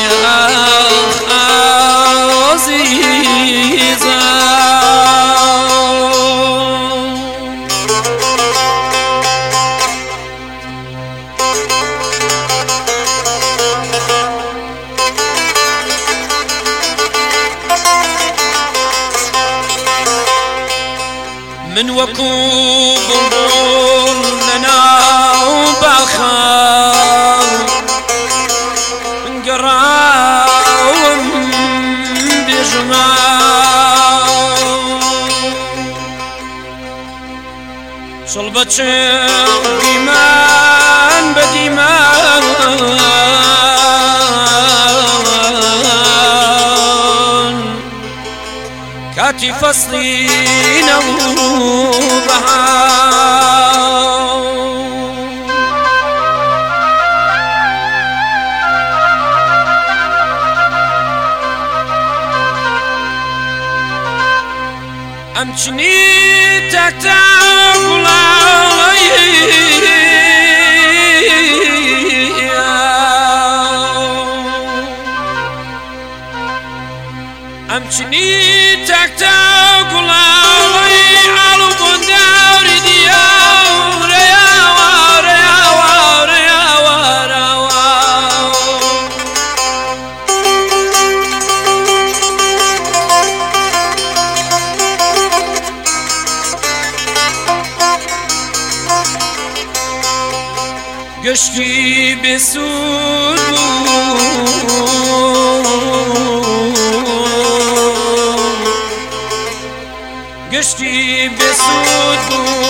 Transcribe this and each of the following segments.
من وكو بلبل لنا وبخار قراوم بجمال صلبت ديمان بديمان كاتي فصلين وبهار أمشني تكتب أمشني تكتب قلاوي على بندار ديار يا وار يا وار يا وار قشتي بسود قشتي بسود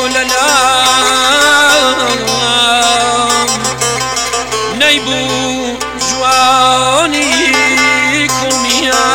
وللام نيبو جواني كميا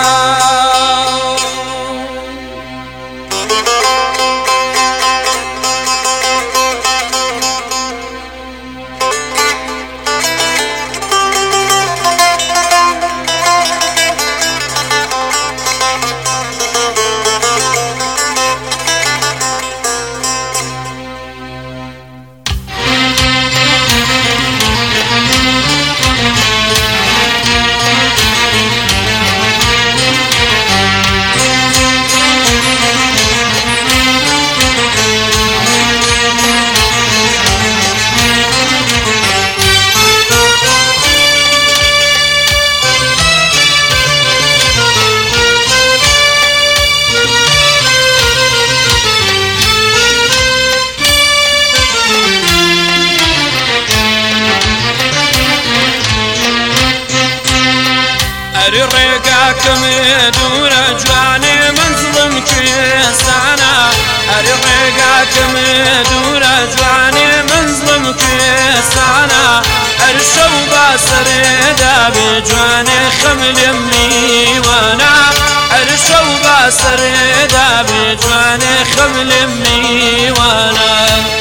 رقاكم دورة جواني منظلم كيسانا رقاكم دورة جواني منظلم كيسانا الشو باسر دابي جواني خمل يمي وانا الشو باسر دابي جواني خمل يمي وانا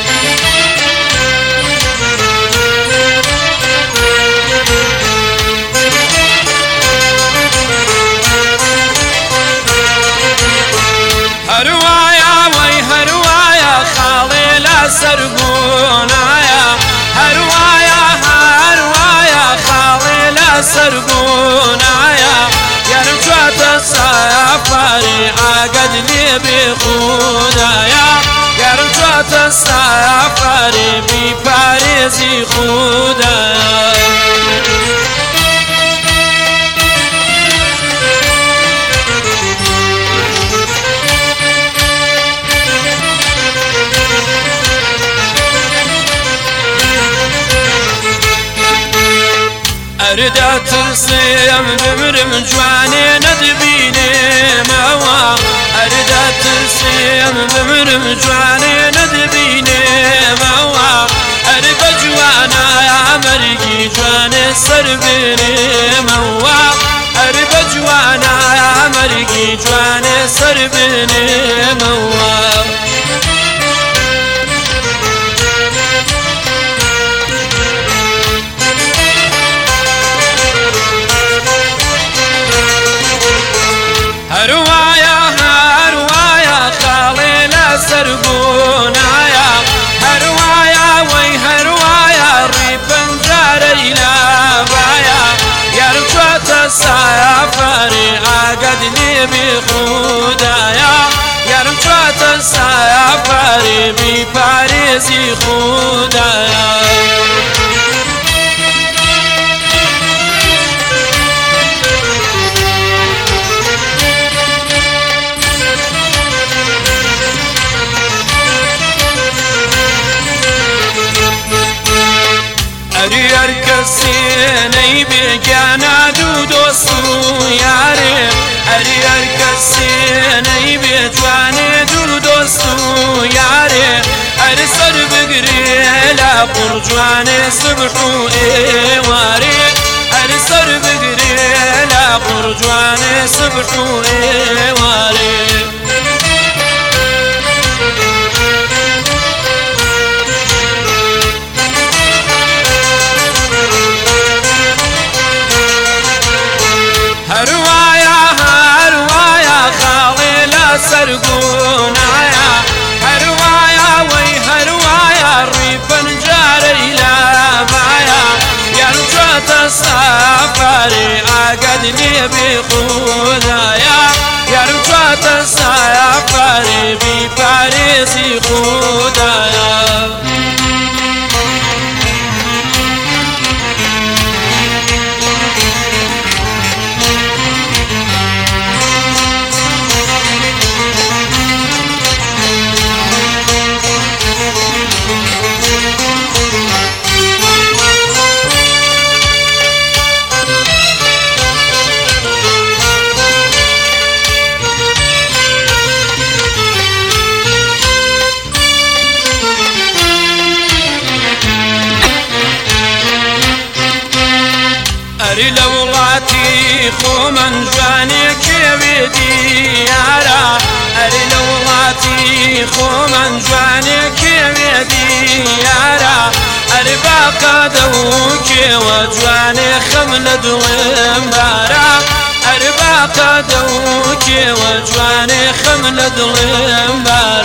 سرقونايا هروايا هروايا خاليلا سرقونايا يا رجعت السفاري عقد لي بخودايا يا رجعت السفاري بباريزي خودايا أردا ترسيم بمرم جواني ندبيني موا أردا ترسيم بمرم جواني ندبيني موا أربا جوانا يا مرقي جواني سربيني موا أربا جوانا يا مرقي جواني سربيني موا هروايا هروايا خاليلا سرقونايا هروايا وي هروايا ريبن جاري لا بايا يا رجوع جواني صبح وإيواري أرسر بقري لا قر جواني صبح وإيواري سرقونايا هروايا وي هروايا ريبن جاري لا بايا يرجوت السفاري عقد لي بخودايا يرجوت السفاري بباريسي خودايا أري لولاتي خو من جواني كيوي ديارا أري لولاتي خو من جواني كيوي ديارا أري باقا دوكي وجواني خمل دلم بارا أري باقا دوكي وجواني خمل دلم بارا